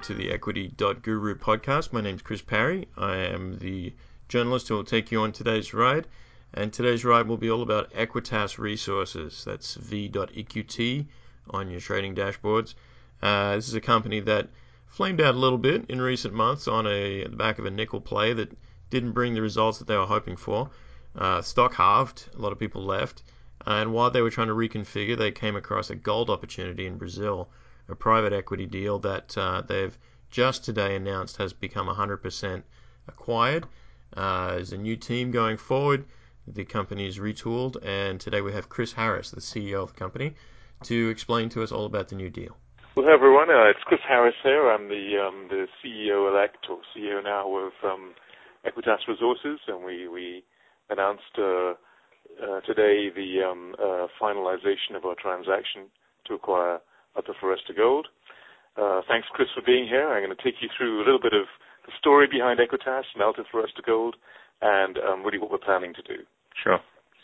to the Equity.Guru podcast. My name's Chris Parry. I am the journalist who will take you on today's ride. And today's ride will be all about Equitas Resources. That's V.EQT on your trading dashboards. This is a company that flamed out a little bit in recent months on the back of a nickel play that didn't bring the results that they were hoping for. Stock halved. A lot of people left. And while they were trying to reconfigure, they came across a gold opportunity in Brazil, a private equity deal that they've just today announced has become 100% acquired. There's a new team going forward. The company is retooled, and today we have Chris Harris, the CEO of the company, to explain to us all about the new deal. Well, hello everyone. It's Chris Harris here. I'm the CEO-elect, or CEO now, of Equitas Resources, and we announced today the finalization of our transaction to acquire Alta Floresta Gold. Thanks, Chris, for being here. I'm going to take you through a little bit of the story behind Equitas and Alta Floresta Gold, and really what we're planning to do. Sure.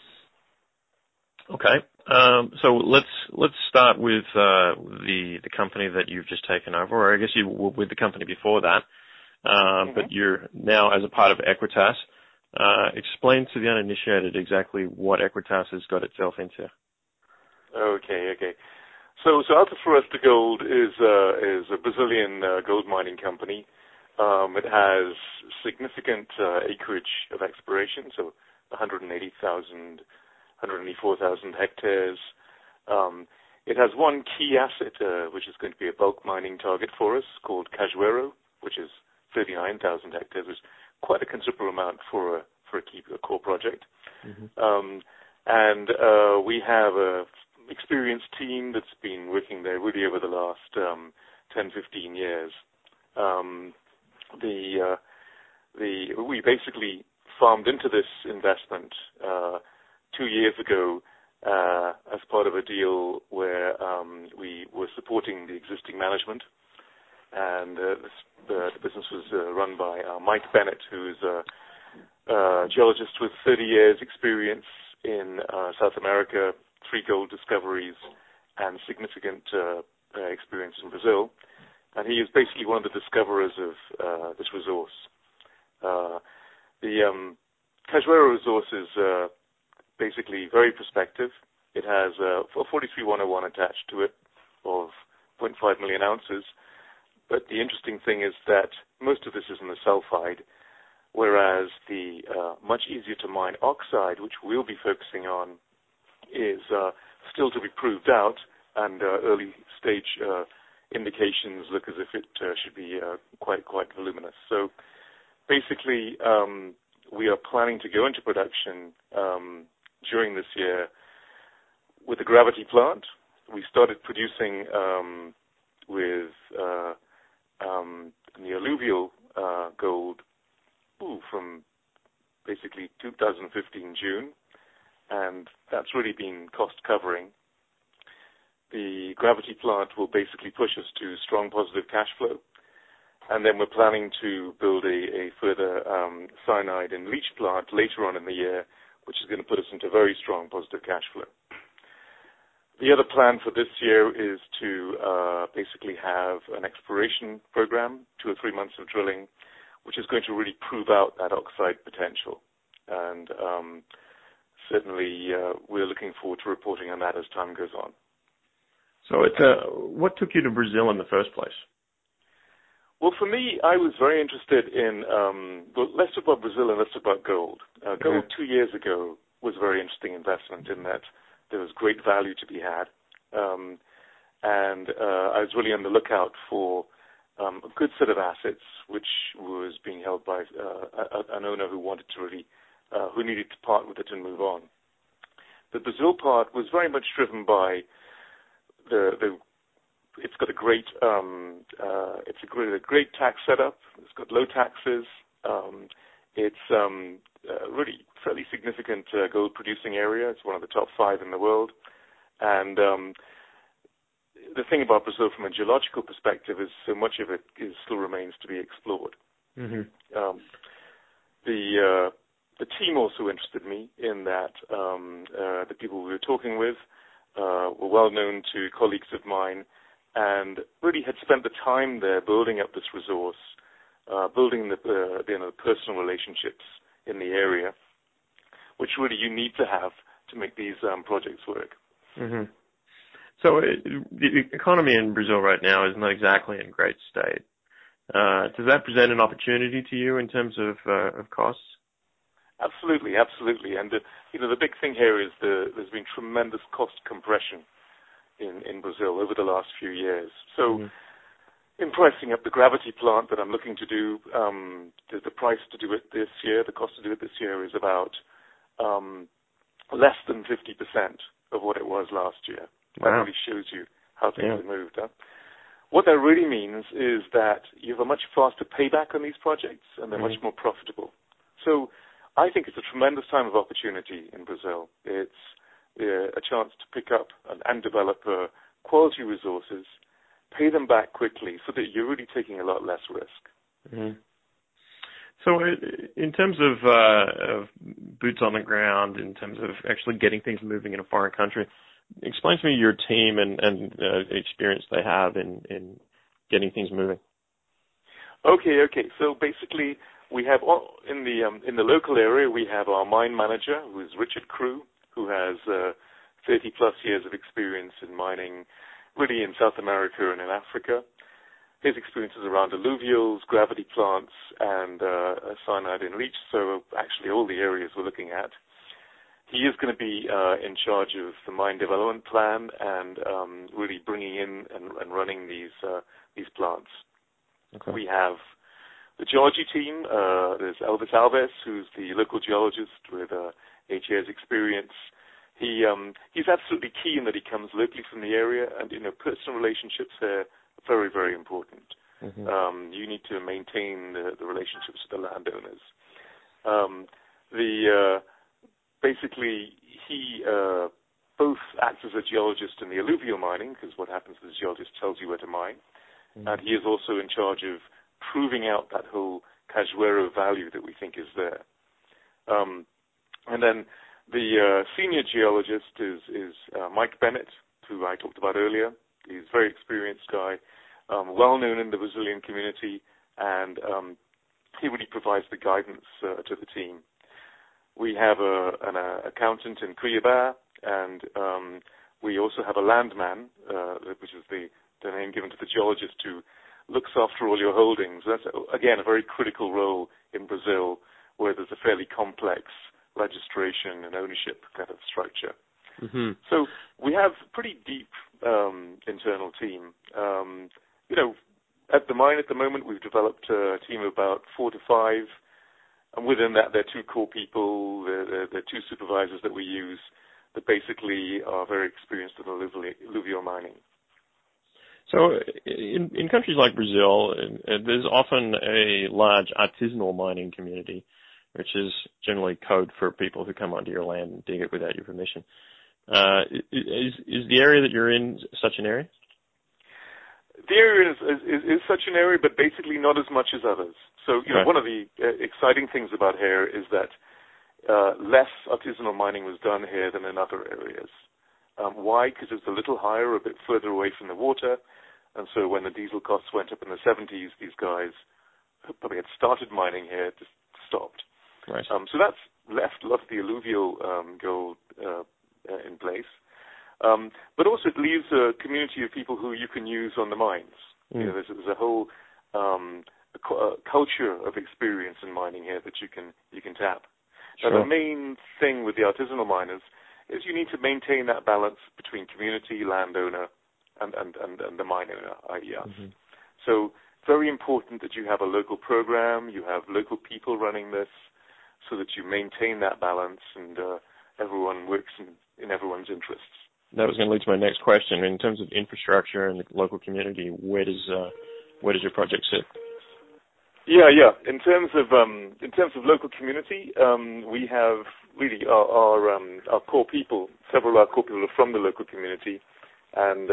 Okay. So let's start with the company that you've just taken over, or I guess you were with the company before that, but you're now as a part of Equitas. Explain to the uninitiated exactly what Equitas has got itself into. Okay. So Alta Floresta Gold is a Brazilian gold mining company. It has significant acreage of exploration, so 184,000 hectares. It has one key asset, which is going to be a bulk mining target for us, called Cajueiro, which is 39,000 hectares, which is quite a considerable amount for a core project. And we have a experienced team that's been working there really over the last 10-15 years. We basically farmed into this investment 2 years ago as part of a deal where we were supporting the existing management, and the business was run by Mike Bennett, who's a geologist with 30 years experience in South America, 3 gold discoveries, and significant experience in Brazil. And he is basically one of the discoverers of this resource. The Cajueiro resource is basically very prospective. It has a 43-101 attached to it of 0.5 million ounces. But the interesting thing is that most of this is in the sulfide, whereas the much easier to mine oxide, which we'll be focusing on, is still to be proved out, and early stage indications look as if it should be quite voluminous. So basically, we are planning to go into production during this year with the gravity plant. We started producing with the alluvial gold from basically 2015 June, and that's really been cost covering. The gravity plant will basically push us to strong positive cash flow, and then we're planning to build a further cyanide and leach plant later on in the year, which is going to put us into very strong positive cash flow. The other plan for this year is to basically have an exploration program, 2 or 3 months of drilling, which is going to really prove out that oxide potential. And certainly we're looking forward to reporting on that as time goes on. So what took you to Brazil in the first place? Well, for me, I was very interested in, let's talk about Brazil and let's talk about gold. Gold 2 years ago was a very interesting investment in that there was great value to be had. And I was really on the lookout for a good set of assets, which was being held by an owner who wanted to really, who needed to part with it and move on. The Brazil part was very much driven by it's got a great great tax setup. It's got low taxes. It's really fairly significant gold producing area. It's one of the top 5 in the world. And the thing about Brazil from a geological perspective is so much of it still remains to be explored. The team also interested me in that the people we were talking with were well known to colleagues of mine, and really had spent the time there building up this resource, building the personal relationships in the area, which really you need to have to make these projects work. Mm-hmm. So the economy in Brazil right now is not exactly in great state. Does that present an opportunity to you in terms of costs? Absolutely. And the big thing here is there's been tremendous cost compression in Brazil over the last few years. So in pricing up the gravity plant that I'm looking to do, the price to do it this year, the cost to do it this year is about less than 50% of what it was last year. Wow. That really shows you how things have moved. Huh? What that really means is that you have a much faster payback on these projects, and they're much more profitable. So I think it's a tremendous time of opportunity in Brazil. It's a chance to pick up and develop quality resources, pay them back quickly so that you're really taking a lot less risk. Mm-hmm. So in terms of boots on the ground, in terms of actually getting things moving in a foreign country, explain to me your team and the experience they have in getting things moving. Okay. So basically, we have in the local area, we have our mine manager, who is Richard Crew, who has 30+ years of experience in mining, really in South America and in Africa. His experience is around alluvials, gravity plants, and cyanide and leach, so actually all the areas we're looking at. He is going to be in charge of the mine development plan and really bringing in and running these plants. Okay. We have the geology team. There's Elvis Alves, who's the local geologist with 8 years experience. He's absolutely key in that he comes locally from the area, and personal relationships are very, very important. Mm-hmm. You need to maintain the relationships with the landowners. Basically, he both acts as a geologist in the alluvial mining, because what happens is the geologist tells you where to mine, and he is also in charge of proving out that whole Cajueiro value that we think is there. And then the senior geologist is Mike Bennett, who I talked about earlier. He's a very experienced guy, well known in the Brazilian community, and he really provides the guidance to the team. We have an accountant in Cuiabá, and we also have a landman, which is the name given to the geologist who looks after all your holdings. That's, again, a very critical role in Brazil, where there's a fairly complex registration and ownership kind of structure. Mm-hmm. So we have pretty deep internal team. At the mine at the moment, we've developed a team of about 4 to 5. And within that, there are 2 core people, there are 2 supervisors that we use that basically are very experienced in alluvial mining. So in countries like Brazil, there's often a large artisanal mining community, which is generally code for people who come onto your land and dig it without your permission. Is the area that you're in such an area? The area is such an area, but basically not as much as others. So, one of the exciting things about here is that less artisanal mining was done here than in other areas. Why? Because it's a little higher, a bit further away from the water. And so when the diesel costs went up in the 70s, these guys probably had started mining here, just stopped. Right. So that's left a lot of the alluvial gold in place. But also it leaves a community of people who you can use on the mines. Mm. There's a whole culture of experience in mining here that you can tap. Sure. Now, the main thing with the artisanal miners is you need to maintain that balance between community, landowner, and the mine owner, i.e. us. Mm-hmm. So very important that you have a local program, you have local people running this, so that you maintain that balance and everyone works in everyone's interests. That was going to lead to my next question. In terms of infrastructure and the local community, where does your project sit? Yeah. In terms of local community, we have really our core people. Several of our core people are from the local community, and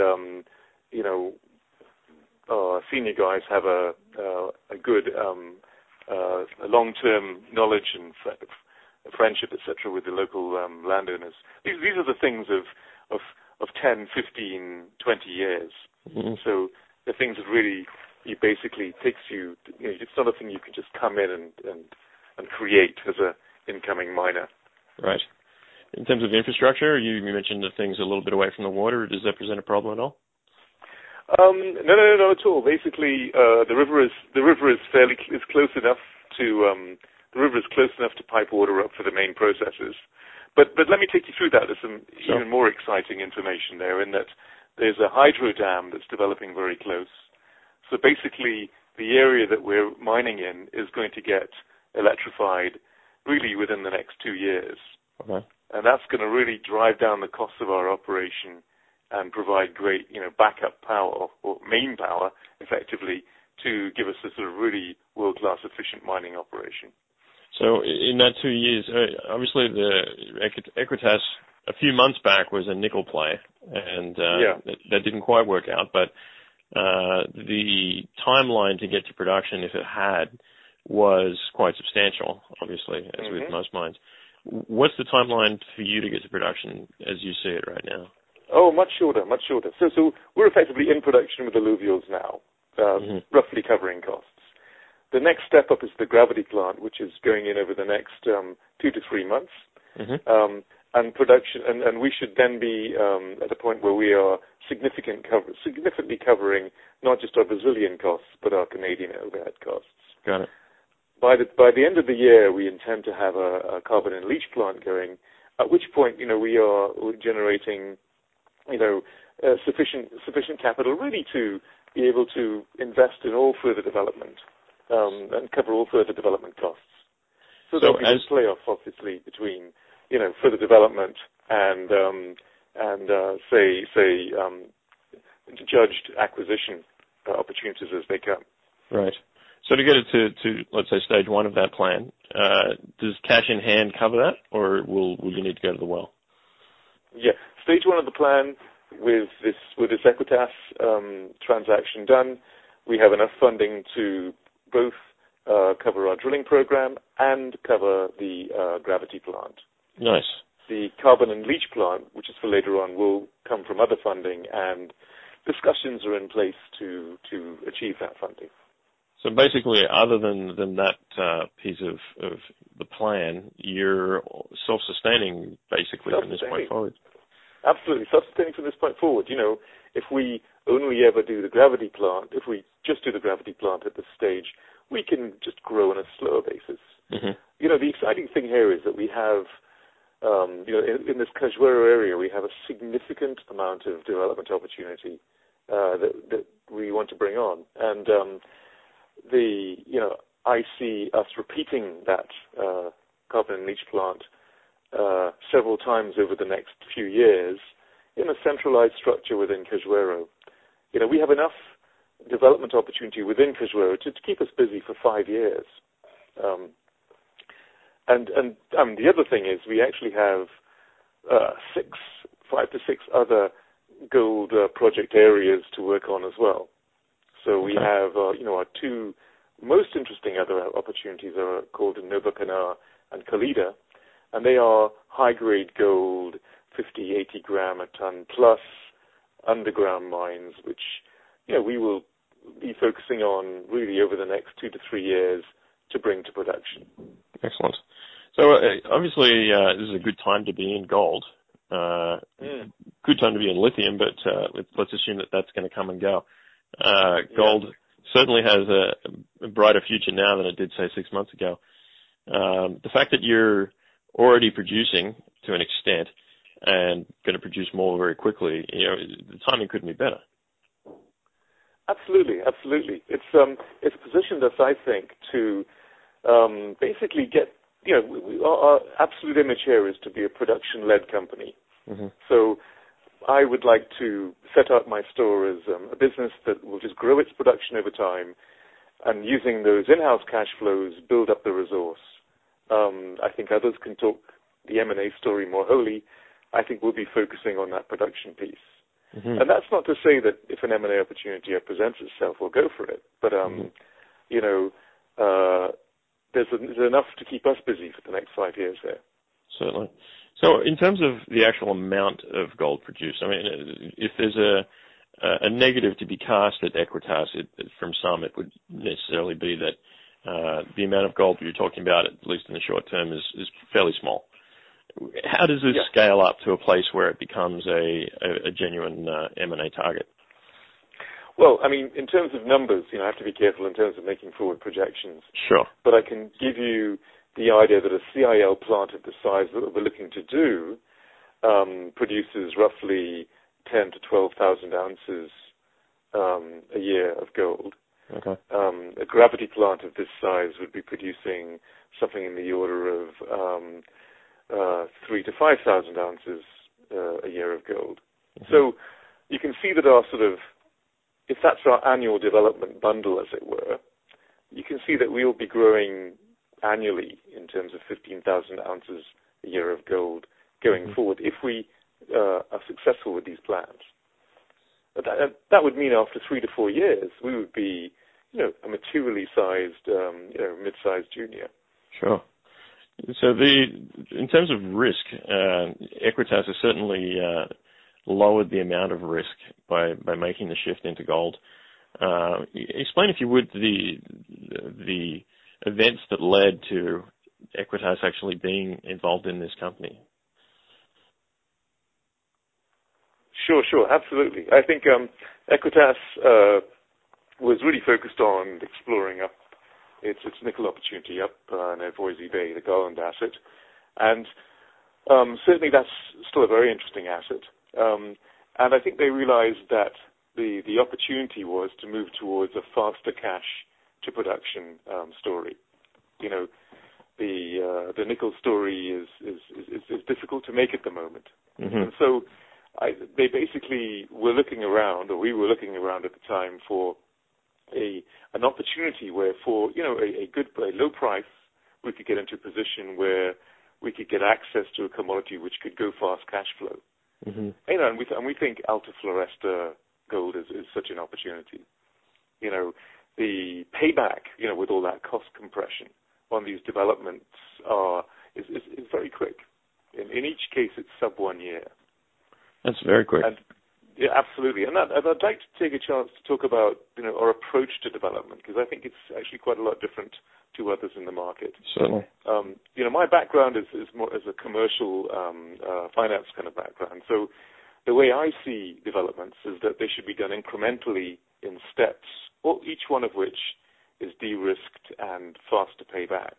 our senior guys have a good a long-term knowledge and friendship, etc., with the local landowners. These are the things of 10, 15, 20 years. Mm-hmm. So the things that really, it basically takes you, it's not a thing you can just come in and create as a incoming miner. Right. In terms of infrastructure, you mentioned that things are a little bit away from the water. Does that present a problem at all? No, at all. Basically, the river is close enough to pipe water up for the main processes. But let me take you through that. There's some even more exciting information there in that there's a hydro dam that's developing very close. So basically, the area that we're mining in is going to get electrified really within the next 2 years. Okay. And that's going to really drive down the cost of our operation and provide great, backup power or main power, effectively, to give us a sort of really world-class efficient mining operation. So in that 2 years, obviously the Equitas a few months back was a nickel play, and that didn't quite work out. But the timeline to get to production, if it had, was quite substantial, obviously, as with most mines. What's the timeline for you to get to production as you see it right now? Oh, much shorter. So we're effectively in production with alluvials now, roughly covering costs. The next step up is the gravity plant, which is going in over the next 2 to 3 months. And production, and we should then be at a point where we are significantly covering not just our Brazilian costs, but our Canadian overhead costs. Got it. By the end of the year, we intend to have a carbon and leach plant going, at which point, we're generating, sufficient capital really to be able to invest in all further development and cover all further development costs. So there'll be this playoff, obviously, between, further development and judged acquisition opportunities as they come. Right. So to get it to let's say stage 1 of that plan, does cash in hand cover that, or will you need to go to the well? Yeah, stage 1 of the plan with this Equitas transaction done, we have enough funding to both cover our drilling program and cover the gravity plant. Nice. The carbon and leach plant, which is for later on, will come from other funding, and discussions are in place to achieve that funding. So basically, other than that piece of the plan, you're self-sustaining basically from this point forward. Absolutely, self-sustaining from this point forward. If we only ever do the gravity plant, if we just do the gravity plant at this stage, we can just grow on a slower basis. The exciting thing here is that we have, in this Cajueiro area, we have a significant amount of development opportunity that we want to bring on. And I see us repeating that carbon and leach plant several times over the next few years in a centralized structure within Cajueiro. We have enough development opportunity within Cajueiro to keep us busy for 5 years. And the other thing is we actually have 5 to 6 other gold project areas to work on as well. So we have, our 2 most interesting other opportunities are called Novacaná and Colida, and they are high-grade gold, 50, 80 gram a ton plus underground mines, which, we will be focusing on really over the next 2 to 3 years to bring to production. Excellent. So obviously this is a good time to be in gold. Good time to be in lithium, but let's assume that that's going to come and go. Gold certainly has a brighter future now than it did, say, 6 months ago. The fact that you're already producing to an extent and going to produce more very quickly, the timing couldn't be better. Absolutely. It's positioned us, I think, to basically get, our absolute image here is to be a production-led company. So I would like to set up my store as a business that will just grow its production over time and using those in-house cash flows, build up the resource. I think others can talk the M&A story more wholly. I think we'll be focusing on that production piece. And that's not to say that if an M&A opportunity presents itself, we'll go for it. But, there's enough to keep us busy for the next 5 years there. Certainly. So in terms of the actual amount of gold produced, I mean, if there's a negative to be cast at Equitas. From some, it would necessarily be that the amount of gold you're talking about, at least in the short term, is fairly small. How does this scale up to a place where it becomes a genuine M&A target? Well, I mean, in terms of numbers, I have to be careful in terms of making forward projections. Sure. But I can give you the idea that a CIL plant of the size that we're looking to do produces roughly 10 to 12,000 ounces a year of gold. Okay. A gravity plant of this size would be producing something in the order of 3 to 5,000 ounces a year of gold. Mm-hmm. So you can see that if that's our annual development bundle, as it were, you can see that we will be growing annually in terms of 15,000 ounces a year of gold going forward if we are successful with these plans. That would mean after 3 to 4 years, we would be, a materially sized, mid-sized junior. Sure. So in terms of risk, Equitas has certainly lowered the amount of risk by making the shift into gold. Explain, if you would, the events that led to Equitas actually being involved in this company. Sure, absolutely. I think Equitas was really focused on exploring up its nickel opportunity up near Voisey Bay, the Garland asset, and certainly that's still a very interesting asset. And I think they realized that the opportunity was to move towards a faster cash to production story. The nickel story is difficult to make at the moment, and so they basically were looking around, or we were looking around at the time for an opportunity where, for a low price, we could get into a position where we could get access to a commodity which could go fast cash flow. Mm-hmm. And we think Alta Floresta gold is such an opportunity. The payback, with all that cost compression on these developments is very quick. In each case, it's sub 1 year. That's very quick. And, yeah, absolutely. And I'd like to take a chance to talk about, our approach to development, because I think it's actually quite a lot different to others in the market. Certainly. My background is more as a commercial finance kind of background. So the way I see developments is that they should be done incrementally in steps, each one of which is de-risked and fast to pay back.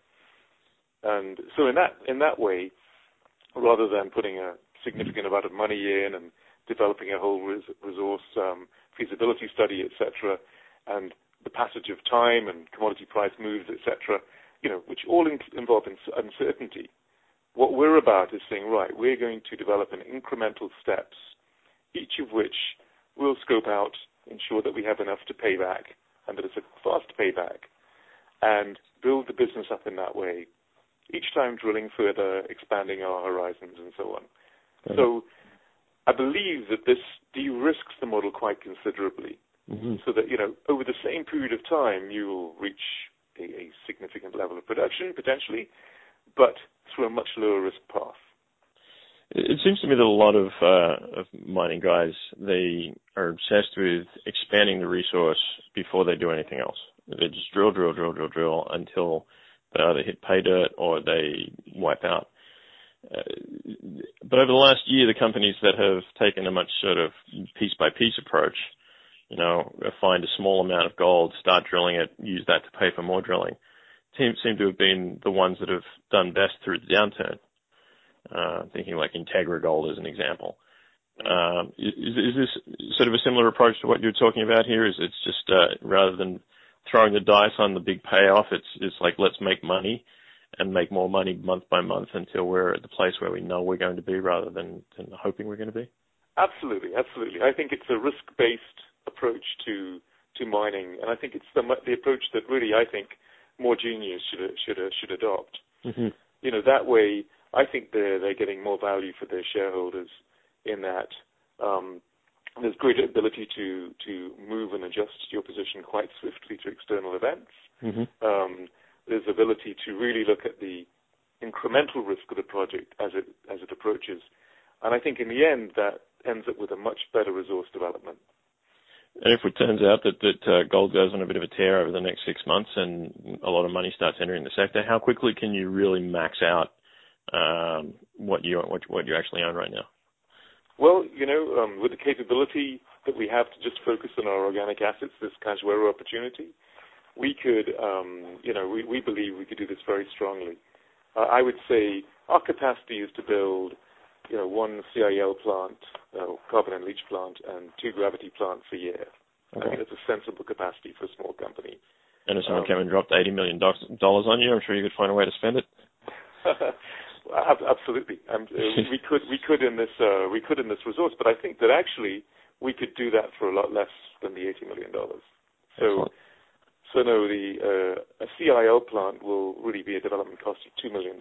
And so in that way, rather than putting a significant amount of money in and developing a whole resource feasibility study, etc., and the passage of time and commodity price moves, etc., which all involve uncertainty. What we're about is saying, right, we're going to develop in incremental steps, each of which we'll scope out, ensure that we have enough to pay back, and that it's a fast payback, and build the business up in that way, each time drilling further, expanding our horizons, and so on. Okay. So I believe that this de-risks the model quite considerably, so that, over the same period of time, you will reach a significant level of production, potentially, but through a much lower risk path. It seems to me that a lot of mining guys, they are obsessed with expanding the resource before they do anything else. They just drill until they either hit pay dirt or they wipe out. But over the last year, the companies that have taken a much sort of piece-by-piece approach, find a small amount of gold, start drilling it, use that to pay for more drilling, seem to have been the ones that have done best through the downturn. Thinking like Integra Gold as an example. Is this sort of a similar approach to what you're talking about here? Is it's just rather than throwing the dice on the big payoff, it's like let's make money and make more money month by month until we're at the place where we know we're going to be rather than hoping we're going to be? Absolutely. I think it's a risk-based approach to mining, and I think it's the approach that really I think more juniors should adopt. Mm-hmm. That way, I think they're getting more value for their shareholders in that there's greater ability to move and adjust your position quite swiftly to external events. Mm-hmm. There's ability to really look at the incremental risk of the project as it approaches, and I think in the end that ends up with a much better resource development. And if it turns out that gold goes on a bit of a tear over the next 6 months and a lot of money starts entering the sector, how quickly can you really max out what you actually own right now? Well, with the capability that we have to just focus on our organic assets, this Cajueiro opportunity, we could, we believe we could do this very strongly. I would say our capacity is to build, one CIL plant, carbon and leach plant, and 2 gravity plants a year. Okay. I think that's a sensible capacity for a small company. And if someone came and dropped $80 million on you, I'm sure you could find a way to spend it. Absolutely. We could in this resource, but I think that actually we could do that for a lot less than the $80 million. So no, a CIL plant will really be a development cost of $2 million.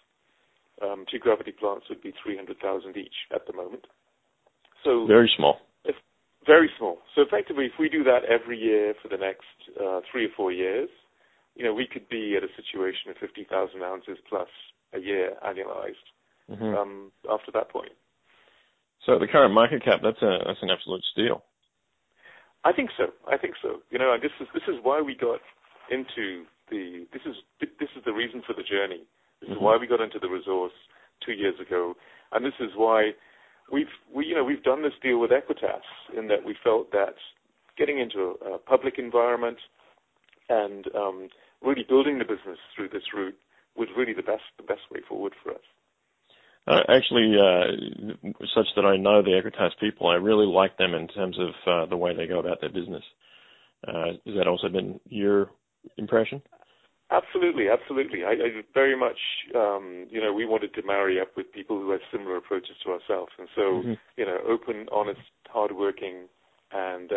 2 gravity plants would be $300,000 each at the moment. So very small. Very small. So effectively, if we do that every year for the next 3 or 4 years, we could be at a situation of 50,000 ounces plus a year annualized after that point. So the current market cap, that's an absolute steal. I think so. And this is why we got into this is the reason for the journey. This is why we got into the resource 2 years ago, and this is why we've done this deal with Equitas, in that we felt that getting into a public environment and really building the business through this route was really the best way forward for us. Actually, such that I know the Equitas people, I really like them in terms of the way they go about their business. Has that also been your impression? Absolutely. I very much, we wanted to marry up with people who had similar approaches to ourselves. And so, open, honest, hardworking, and,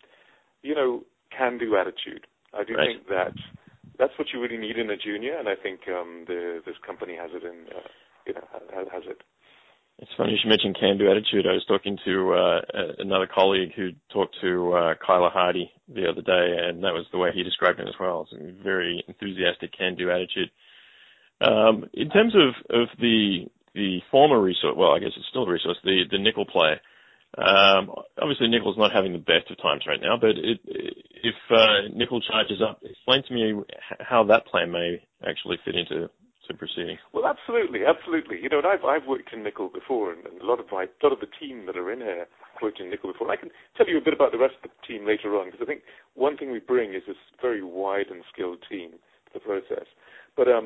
can-do attitude. I do think that's what you really need in a junior, and I think this company has it has it. It's funny you should mention can-do attitude. I was talking to another colleague who talked to Kyler Hardy the other day, and that was the way he described him as well. It's a very enthusiastic can-do attitude. In terms of the former resource, well, I guess it's still a resource, the nickel play. Obviously, nickel's not having the best of times right now, but if nickel charges up, explain to me how that play may actually fit into proceeding. Well, absolutely. And I've worked in nickel before, and a lot of the team that are in here worked in nickel before. And I can tell you a bit about the rest of the team later on, because I think one thing we bring is this very wide and skilled team to the process. But I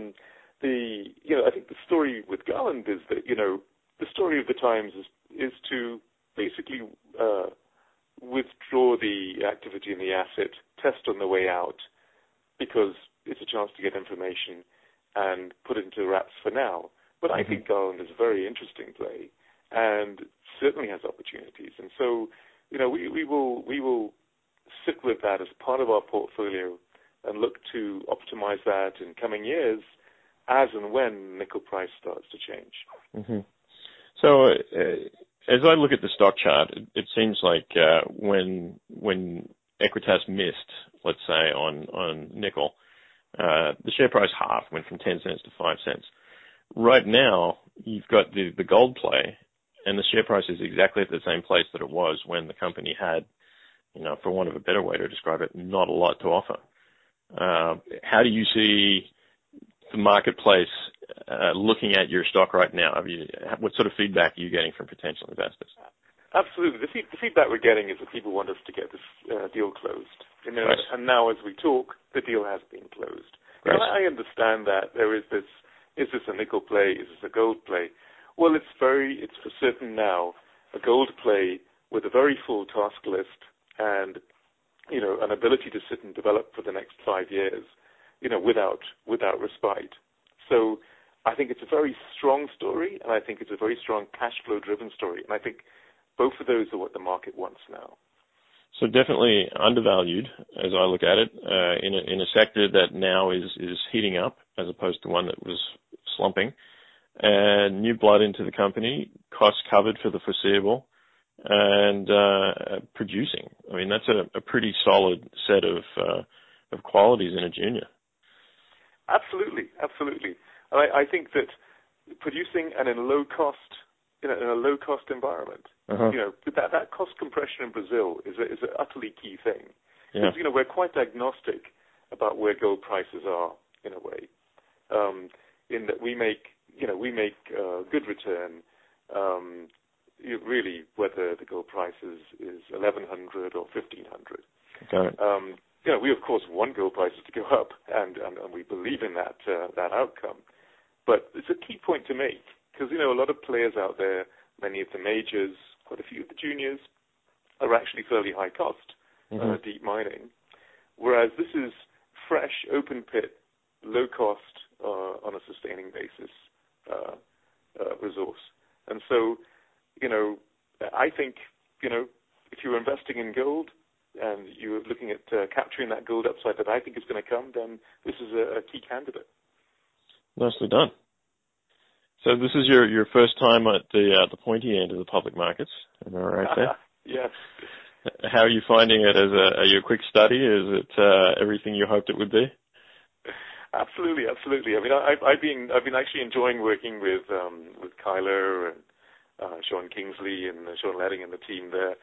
think the story with Garland is that the story of the times is to basically withdraw the activity in the asset, test on the way out, because it's a chance to get information and put it into wraps for now. But I think Garland is a very interesting play and certainly has opportunities. And so, we will sit with that as part of our portfolio and look to optimize that in coming years as and when nickel price starts to change. Mm-hmm. So as I look at the stock chart, it seems like when Equitas missed, let's say, on nickel, the share price halved, went from 10 cents to 5 cents. Right now, you've got the gold play, and the share price is exactly at the same place that it was when the company had, for want of a better way to describe it, not a lot to offer. How do you see the marketplace looking at your stock right now? What sort of feedback are you getting from potential investors? Absolutely. The feedback we're getting is that people want us to get this deal closed. Right. And now as we talk, the deal has been closed. Right. And I understand that there is this a nickel play? Is this a gold play? Well, it's for certain now a gold play with a very full task list and, an ability to sit and develop for the next 5 years, without respite. So I think it's a very strong story, and I think it's a very strong cash flow driven story. And I think both of those are what the market wants now. So definitely undervalued, as I look at it, in a sector that now is heating up as opposed to one that was slumping. And new blood into the company, costs covered for the foreseeable, and producing. I mean, that's a pretty solid set of qualities in a junior. Absolutely. And I think that producing and in low cost in a low-cost environment. That cost compression in Brazil is an utterly key thing. Yeah. Because, we're quite agnostic about where gold prices are, in a way, in that we make good return, really, whether the gold price is 1,100 or 1,500. Got it. We of course want gold prices to go up, and we believe in that outcome. But it's a key point to make because a lot of players out there, many of the majors, quite a few of the juniors, are actually fairly high cost, deep mining, whereas this is fresh, open pit, low cost on a sustaining basis resource. And so, I think if you're investing in gold and you're looking at capturing that gold upside that I think is going to come, then this is a key candidate. Nicely done. So this is your first time at the pointy end of the public markets, am I right there? Yes. How are you finding it? Are you a quick study? Is it everything you hoped it would be? Absolutely. I mean, I've been actually enjoying working with Kyler and Sean Kingsley and Sean Ledding and the team there.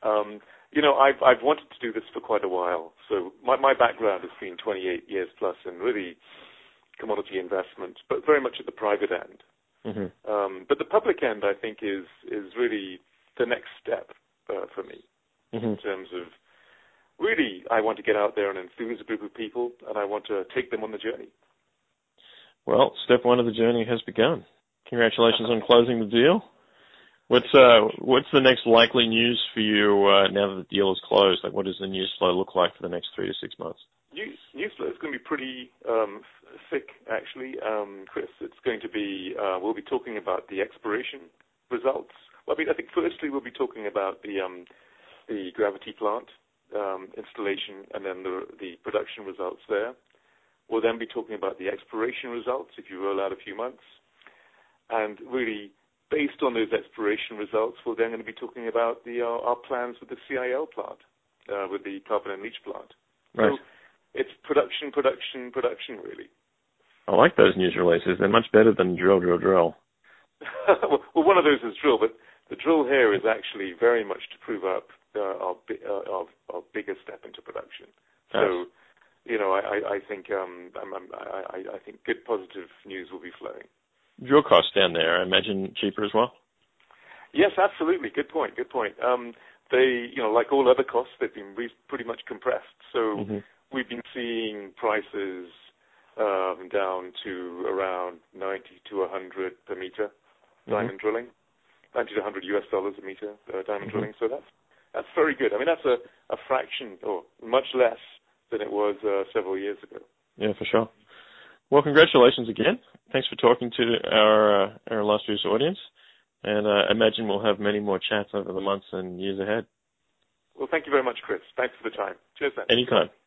I've wanted to do this for quite a while. So my background has been 28 years plus in really commodity investment, but very much at the private end. But the public end, I think, is really the next step for me in terms of really, I want to get out there and enthuse a group of people, and I want to take them on the journey. Well, step one of the journey has begun. Congratulations on closing the deal. What's the next likely news for you now that the deal is closed? Like, what does the news flow look like for the next 3 to 6 months? News flow is going to be pretty thick, actually, Chris. It's going to be, we'll be talking about the exploration results. Well, I think firstly we'll be talking about the gravity plant installation and then the production results there. We'll then be talking about the exploration results if you roll out a few months. And really, based on those exploration results, we're then going to be talking about our plans with the CIL plant, with the carbon and leach plant. Right. So it's production, really. I like those news releases. They're much better than drill. Well, one of those is drill, but the drill here is actually very much to prove up our bigger step into production. Nice. So, I think I think good positive news will be flowing. Drill costs down there, I imagine, cheaper as well? Yes, absolutely. Good point. They, like all other costs, they've been pretty much compressed. So we've been seeing prices down to around 90 to 100 per meter diamond drilling, $90 to $100 a meter diamond drilling. So that's very good. I mean, that's a fraction or much less than it was several years ago. Yeah, for sure. Well, congratulations again. Thanks for talking to our illustrious audience. And I imagine we'll have many more chats over the months and years ahead. Well, thank you very much, Chris. Thanks for the time. Cheers, then. Anytime.